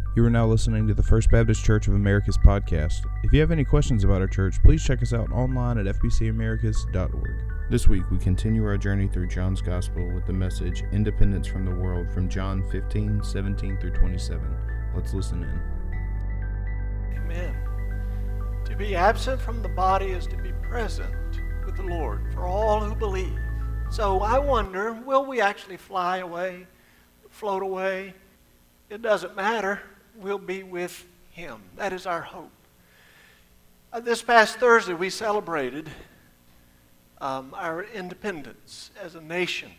You are now listening to the First Baptist Church of Americas podcast. If you have any questions about our church, please check us out online at fbcamericas.org. This week, we continue our journey through John's Gospel with the message, Independence from the World, from John 15, 17 through 27. Let's listen in. Amen. To be absent from the body is to be present with the Lord for all who believe. So I wonder, will we actually fly away, float away? It doesn't matter. We'll be with Him. That is our hope. This past Thursday, we celebrated our independence as a nation.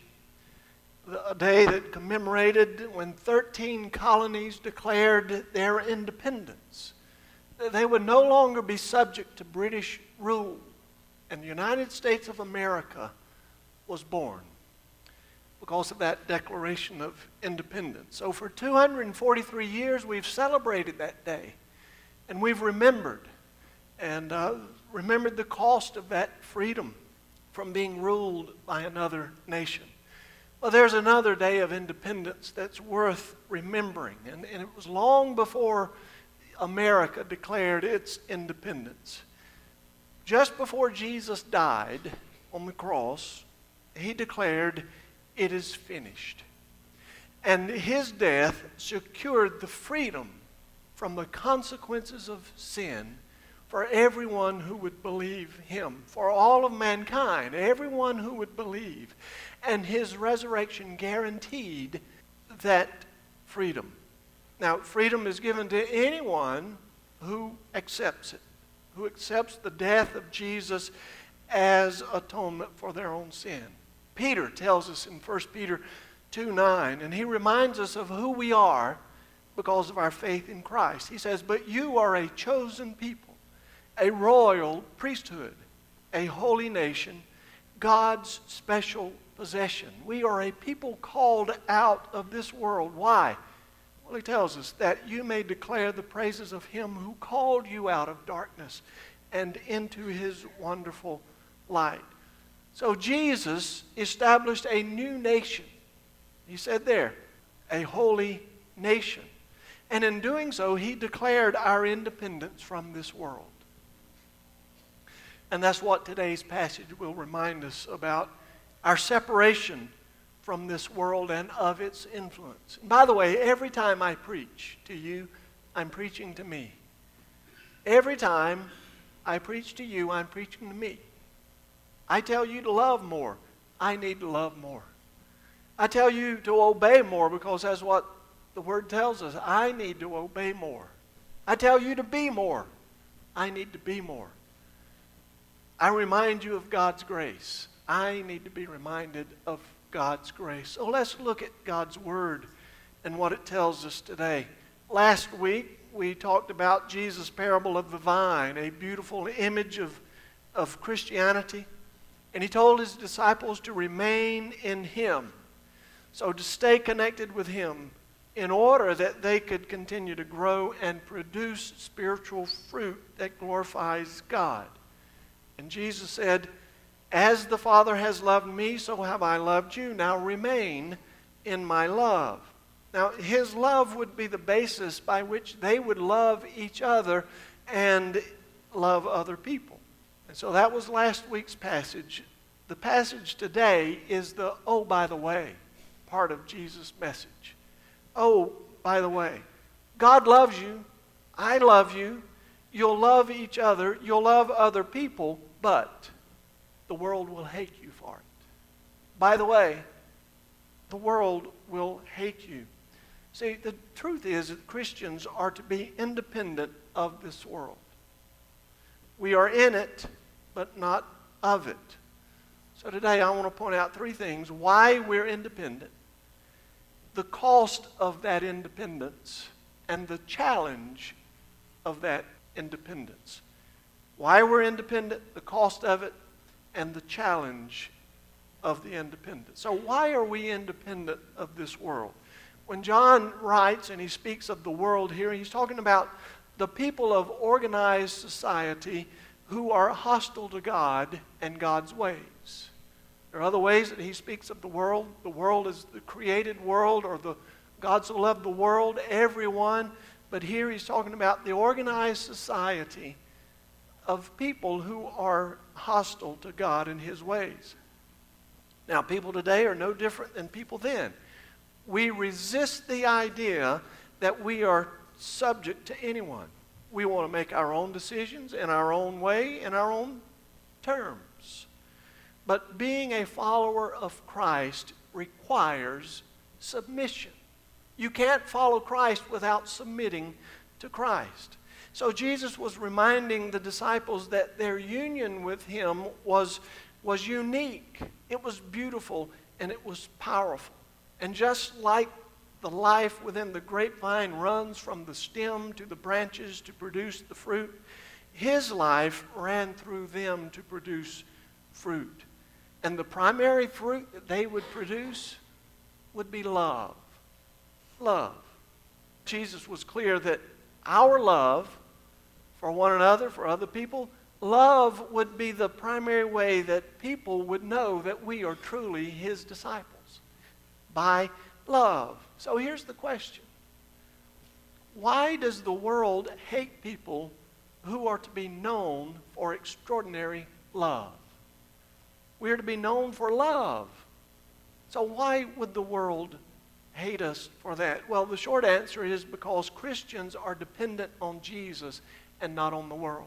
A day that commemorated when 13 colonies declared their independence. They would no longer be subject to British rule. And the United States of America was born because of that declaration of independence. So for 243 years, we've celebrated that day. And we've remembered. And remembered the cost of that freedom from being ruled by another nation. Well, there's another day of independence that's worth remembering. And it was long before America declared its independence. Just before Jesus died on the cross, He declared, "It is finished." And His death secured the freedom from the consequences of sin for everyone who would believe Him, for all of mankind, everyone who would believe. And His resurrection guaranteed that freedom. Now, freedom is given to anyone who accepts it, who accepts the death of Jesus as atonement for their own sin. Peter tells us in 1 Peter 2:9, and he reminds us of who we are because of our faith in Christ. He says, "But you are a chosen people, a royal priesthood, a holy nation, God's special possession." We are a people called out of this world. Why? Well, he tells us that you may declare the praises of Him who called you out of darkness and into His wonderful light. So Jesus established a new nation. He said there, a holy nation. And in doing so, He declared our independence from this world. And that's what today's passage will remind us about, our separation from this world and of its influence. And by the way, every time I preach to you, I'm preaching to me. Every time I preach to you, I'm preaching to me. I tell you to love more. I need to love more. I tell you to obey more because that's what the Word tells us. I need to obey more. I tell you to be more. I need to be more. I remind you of God's grace. I need to be reminded of God's grace. So let's look at God's Word and what it tells us today. Last week, we talked about Jesus' parable of the vine, a beautiful image of Christianity. And He told His disciples to remain in Him. So to stay connected with Him in order that they could continue to grow and produce spiritual fruit that glorifies God. And Jesus said, "As the Father has loved me, so have I loved you. Now remain in my love." Now, His love would be the basis by which they would love each other and love other people. And so that was last week's passage. The passage today is the "oh, by the way" part of Jesus' message. Oh, by the way, God loves you. I love you. You'll love each other. You'll love other people, but the world will hate you for it. By the way, the world will hate you. See, the truth is that Christians are to be independent of this world. We are in it, but not of it. So today I want to point out three things: why we're independent, the cost of that independence, and the challenge of that independence. Why we're independent, the cost of it, and the challenge of the independence. So why are we independent of this world? When John writes and he speaks of the world here, he's talking about the people of organized society who are hostile to God and God's ways. There are other ways that he speaks of the world. The world is the created world, or the God so loved the world, everyone But here he's talking about the organized society of people who are hostile to God and his ways. Now, people today are no different than people then. We resist the idea that we are subject to anyone. We want to make our own decisions in our own way, in our own terms. But being a follower of Christ requires submission. You can't follow Christ without submitting to Christ. So Jesus was reminding the disciples that their union with him was unique. It was beautiful and it was powerful. And just like the life within the grapevine runs from the stem to the branches to produce the fruit, his life ran through them to produce fruit. And the primary fruit that they would produce would be love. Love. Jesus was clear that our love for one another, for other people, love would be the primary way that people would know that we are truly his disciples. By love. So here's the question. Why does the world hate people who are to be known for extraordinary love? We are to be known for love. So why would the world hate us for that? Well, the short answer is because Christians are dependent on Jesus and not on the world.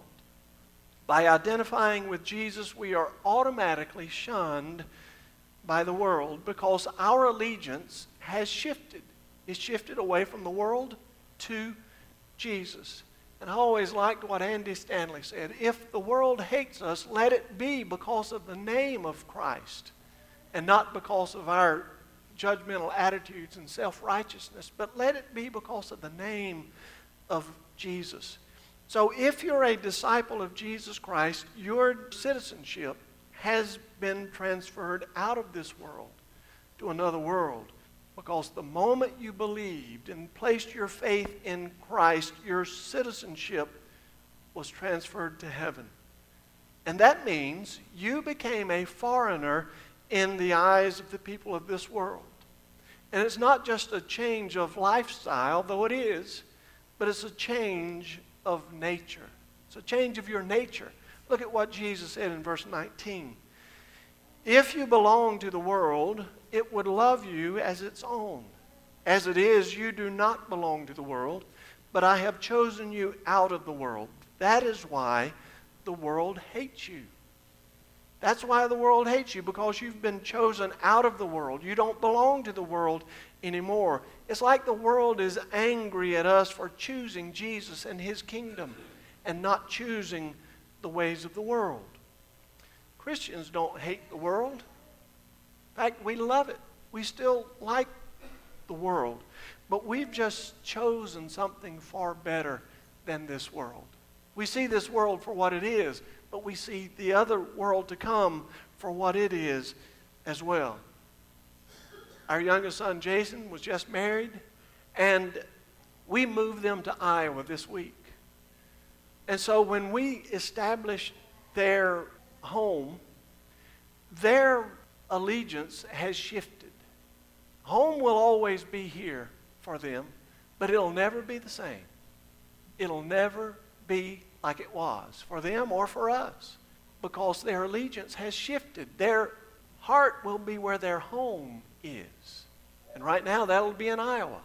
By identifying with Jesus, we are automatically shunned by the world because our allegiance has shifted. It's shifted away from the world to Jesus. And I always liked what Andy Stanley said. If the world hates us, let it be because of the name of Christ and not because of our judgmental attitudes and self-righteousness, but let it be because of the name of Jesus. So if you're a disciple of Jesus Christ, your citizenship has been transferred out of this world to another world. Because the moment you believed and placed your faith in Christ, your citizenship was transferred to heaven. And that means you became a foreigner in the eyes of the people of this world. And it's not just a change of lifestyle, though it is, but it's a change of nature. It's a change of your nature. Look at what Jesus said in verse 19. If you belong to the world, it would love you as its own. As it is, you do not belong to the world, but I have chosen you out of the world. That is why the world hates you. That's why the world hates you, because you've been chosen out of the world. You don't belong to the world anymore. It's like the world is angry at us for choosing Jesus and his kingdom and not choosing the ways of the world. Christians don't hate the world. In fact, we love it. We still like the world. But we've just chosen something far better than this world. We see this world for what it is, but we see the other world to come for what it is as well. Our youngest son, Jason, was just married, and we moved them to Iowa this week. And so when we established their home, their allegiance has shifted. Home will always be here for them, but it'll never be the same. It'll never be like it was for them or for us, because their allegiance has shifted. Their heart will be where their home is. And right now that'll be in Iowa.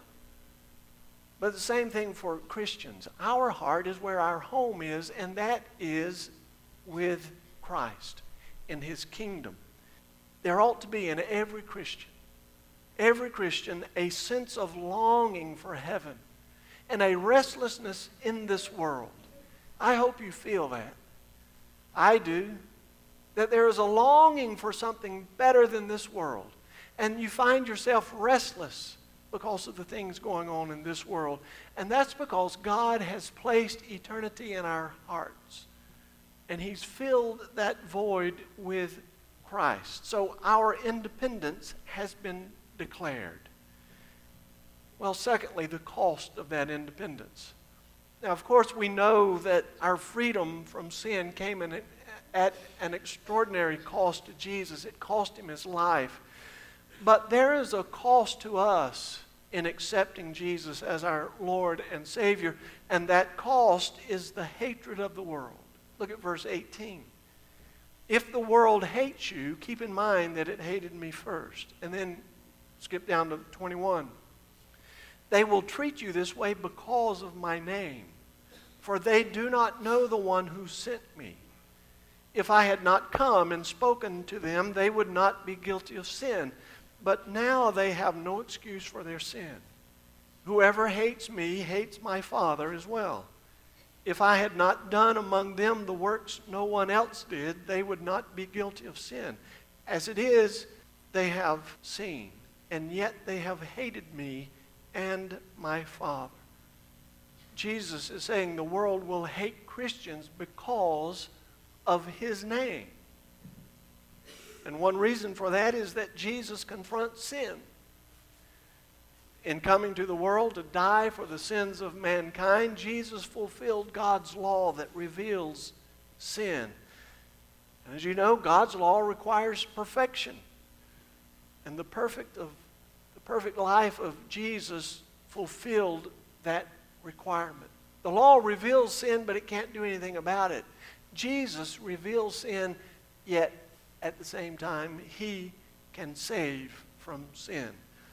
But the same thing for Christians. Our heart is where our home is, and that is with Christ in his kingdom. There ought to be in every Christian, a sense of longing for heaven and a restlessness in this world. I hope you feel that. I do. That there is a longing for something better than this world. And you find yourself restless because of the things going on in this world. And that's because God has placed eternity in our hearts. And he's filled that void with Christ. So our independence has been declared. Well, secondly, the cost of that independence. Now, of course, we know that our freedom from sin came in at an extraordinary cost to Jesus. It cost him his life. But there is a cost to us in accepting Jesus as our Lord and Savior, and that cost is the hatred of the world. Look at verse 18. If the world hates you, keep in mind that it hated me first. And then skip down to 21. They will treat you this way because of my name, for they do not know the one who sent me. If I had not come and spoken to them, they would not be guilty of sin. But now they have no excuse for their sin. Whoever hates me hates my Father as well. If I had not done among them the works no one else did, they would not be guilty of sin. As it is, they have seen, and yet they have hated me and my Father. Jesus is saying the world will hate Christians because of his name. And one reason for that is that Jesus confronts sin. In coming to the world to die for the sins of mankind, Jesus fulfilled God's law that reveals sin. And as you know, God's law requires perfection. And the perfect life of Jesus fulfilled that requirement. The law reveals sin, but it can't do anything about it. Jesus reveals sin, yet at the same time, he can save from sin.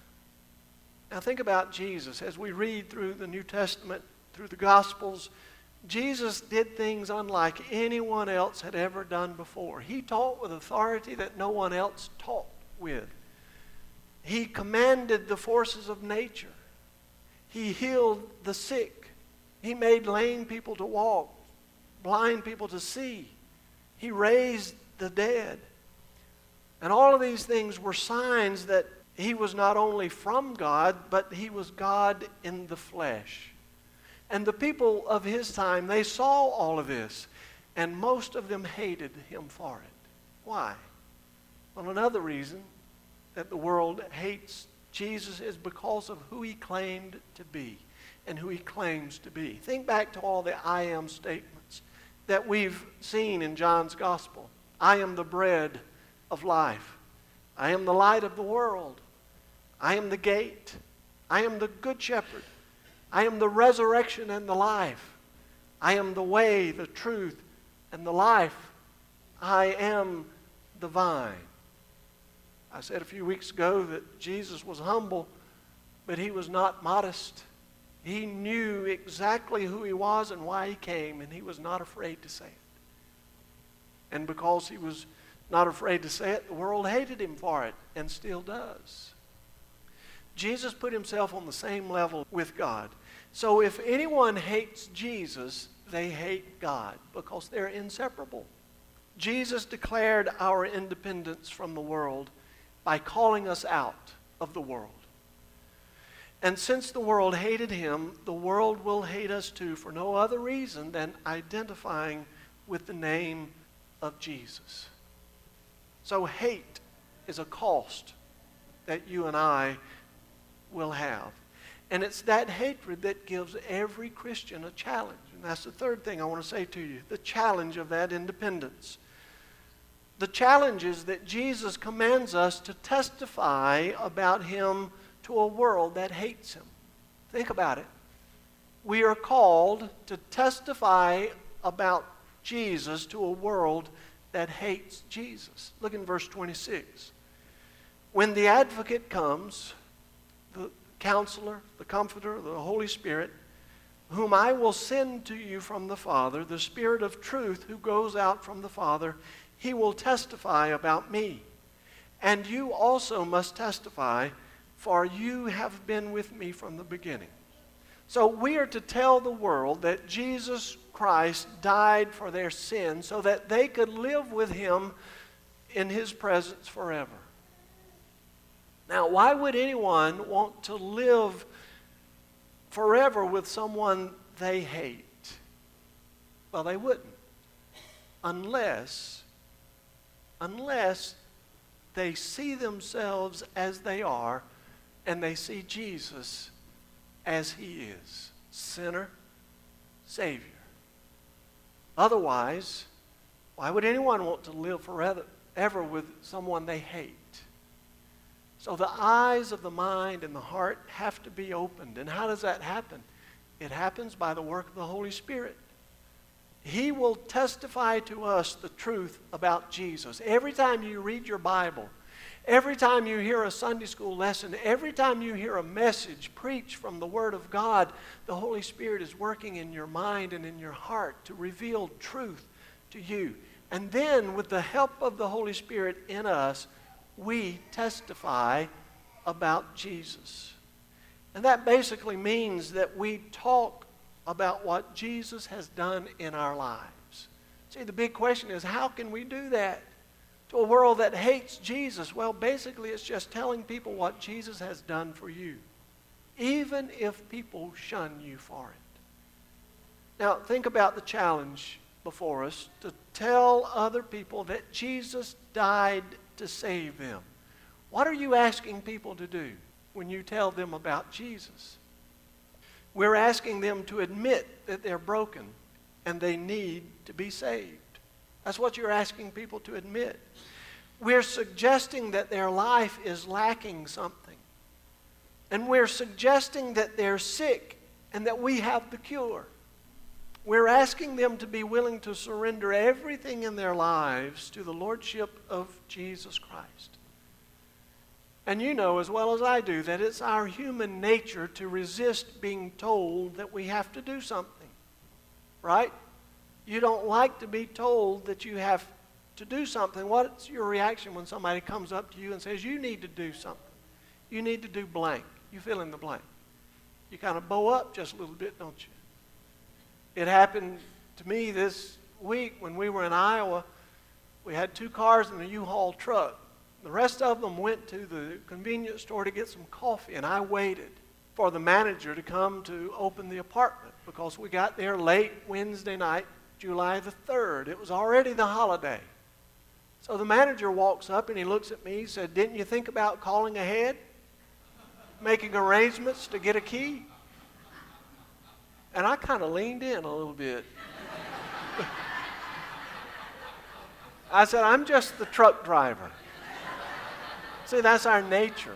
Now think about Jesus. As we read through the New Testament, through the Gospels, Jesus did things unlike anyone else had ever done before. He taught with authority that no one else taught with. He commanded the forces of nature. He healed the sick. He made lame people to walk, blind people to see. He raised the dead. And all of these things were signs that he was not only from God, but he was God in the flesh. And the people of his time, they saw all of this, and most of them hated him for it. Why? Well, another reason that the world hates Jesus is because of who he claimed to be and who he claims to be. Think back to all the I am statements that we've seen in John's Gospel. I am the bread of life. I am the light of the world. I am the gate. I am the good shepherd. I am the resurrection and the life. I am the way, the truth, and the life. I am the vine. I said a few weeks ago that Jesus was humble, but he was not modest. He knew exactly who he was and why he came, and he was not afraid to say it. And because he was not afraid to say it, the world hated him for it, and still does. Jesus put himself on the same level with God. So if anyone hates Jesus, they hate God because they're inseparable. Jesus declared our independence from the world by calling us out of the world. And since the world hated him, the world will hate us too for no other reason than identifying with the name of Jesus. So hate is a cost that you and I will have. And it's that hatred that gives every Christian a challenge. And that's the third thing I want to say to you, the challenge of that independence. The challenge is that Jesus commands us to testify about him to a world that hates him. Think about it. We are called to testify about Jesus to a world that hates Jesus. Look in verse 26. When the advocate comes, the counselor, the comforter, the Holy Spirit, whom I will send to you from the Father, the Spirit of truth who goes out from the Father, he will testify about me. And you also must testify, for you have been with me from the beginning. So we are to tell the world that Jesus Christ died for their sins so that they could live with him in his presence forever. Now, why would anyone want to live forever with someone they hate? Well, they wouldn't. Unless they see themselves as they are and they see Jesus as he is, sinner, Savior. Otherwise, why would anyone want to live forever with someone they hate? So the eyes of the mind and the heart have to be opened. And how does that happen? It happens by the work of the Holy Spirit. He will testify to us the truth about Jesus. Every time you read your Bible, every time you hear a Sunday school lesson, every time you hear a message preached from the Word of God, the Holy Spirit is working in your mind and in your heart to reveal truth to you. And then, with the help of the Holy Spirit in us, we testify about Jesus. And that basically means that we talk about what Jesus has done in our lives. See, the big question is, how can we do that to a world that hates Jesus? Well, basically, it's just telling people what Jesus has done for you, even if people shun you for it. Now, think about the challenge before us to tell other people that Jesus died to save them. What are you asking people to do when you tell them about Jesus? We're asking them to admit that they're broken and they need to be saved. That's what you're asking people to admit. We're suggesting that their life is lacking something. And we're suggesting that they're sick and that we have the cure. We're asking them to be willing to surrender everything in their lives to the Lordship of Jesus Christ. And you know as well as I do that it's our human nature to resist being told that we have to do something. Right? You don't like to be told that you have to do something. What's your reaction when somebody comes up to you and says, you need to do something? You need to do blank. You fill in the blank. You kind of bow up just a little bit, don't you? It happened to me this week when we were in Iowa. We had 2 cars and a U-Haul truck. The rest of them went to the convenience store to get some coffee, and I waited for the manager to come to open the apartment because we got there late Wednesday night, July the 3rd. It was already the holiday. So the manager walks up and he looks at me. He said, didn't you think about calling ahead, making arrangements to get a key? And I kind of leaned in a little bit. I said, I'm just the truck driver. See, that's our nature.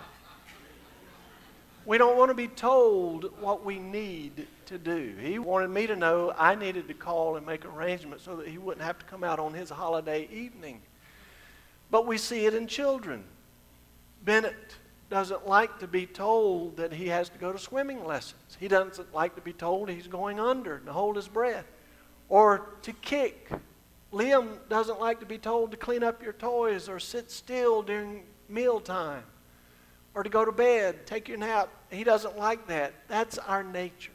We don't want to be told what we need to do. He wanted me to know I needed to call and make arrangements so that he wouldn't have to come out on his holiday evening. But we see it in children. Bennett doesn't like to be told that he has to go to swimming lessons. He doesn't like to be told he's going under to hold his breath or to kick. Liam doesn't like to be told to clean up your toys or sit still during mealtime or to go to bed, take your nap. He doesn't like that. That's our nature.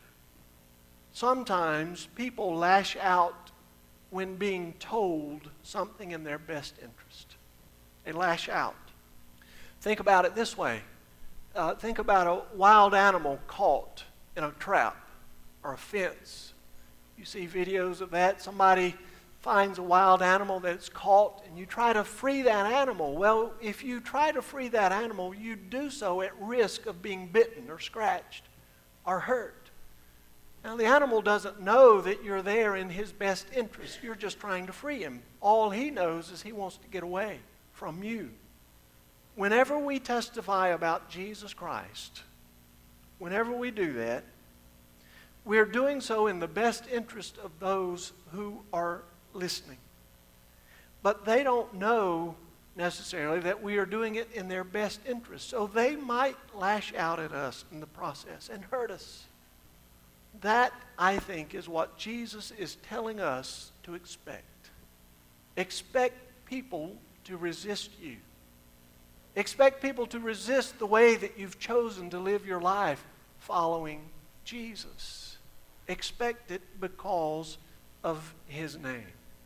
Sometimes people lash out when being told something in their best interest. They lash out. Think about it this way. Think about a wild animal caught in a trap or a fence. You see videos of that. Somebody finds a wild animal that's caught and you try to free that animal. Well, if you try to free that animal, you do so at risk of being bitten or scratched or hurt. Now, the animal doesn't know that you're there in his best interest. You're just trying to free him. All he knows is he wants to get away from you. Whenever we testify about Jesus Christ, whenever we do that, we're doing so in the best interest of those who are listening. But they don't know necessarily that we are doing it in their best interest. So they might lash out at us in the process and hurt us. That, I think, is what Jesus is telling us to expect. Expect people to resist you. Expect people to resist the way that you've chosen to live your life following Jesus. Expect it because of His name.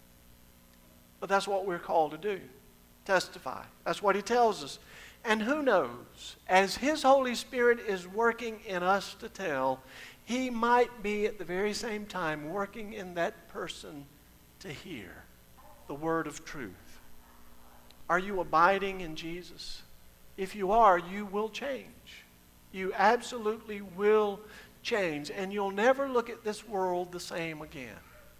But that's what we're called to do. Testify. That's what He tells us. And who knows, as His Holy Spirit is working in us to tell, He might be at the very same time working in that person to hear the word of truth. Are you abiding in Jesus? If you are, you will change. You absolutely will change. And you'll never look at this world the same again.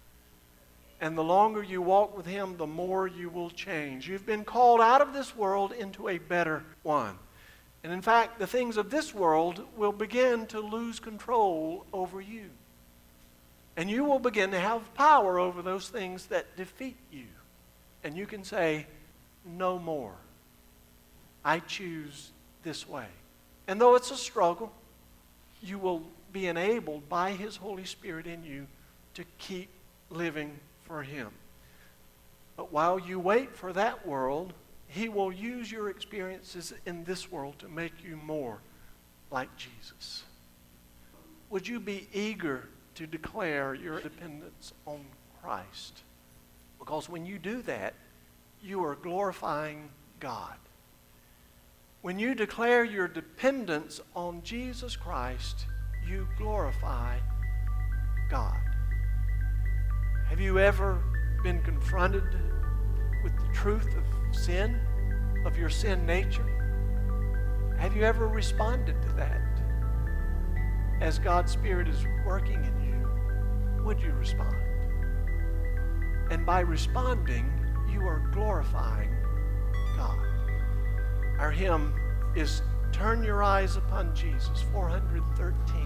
And the longer you walk with Him, the more you will change. You've been called out of this world into a better one. And in fact, the things of this world will begin to lose control over you. And you will begin to have power over those things that defeat you. And you can say, no more. I choose this way. And though it's a struggle, you will be enabled by His Holy Spirit in you to keep living for Him. But while you wait for that world, He will use your experiences in this world to make you more like Jesus. Would you be eager to declare your dependence on Christ? Because when you do that, you are glorifying God. When you declare your dependence on Jesus Christ, you glorify God. Have you ever been confronted with the truth of sin, of your sin nature? Have you ever responded to that? As God's Spirit is working in you, would you respond? And by responding, you are glorifying God. Our hymn is Turn Your Eyes Upon Jesus, 413.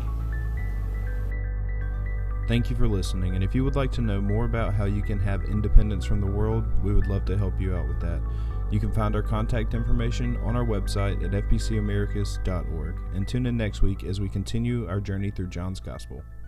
Thank you for listening, and if you would like to know more about how you can have independence from the world, we would love to help you out with that. You can find our contact information on our website at fbcamericas.org, and tune in next week as we continue our journey through John's Gospel.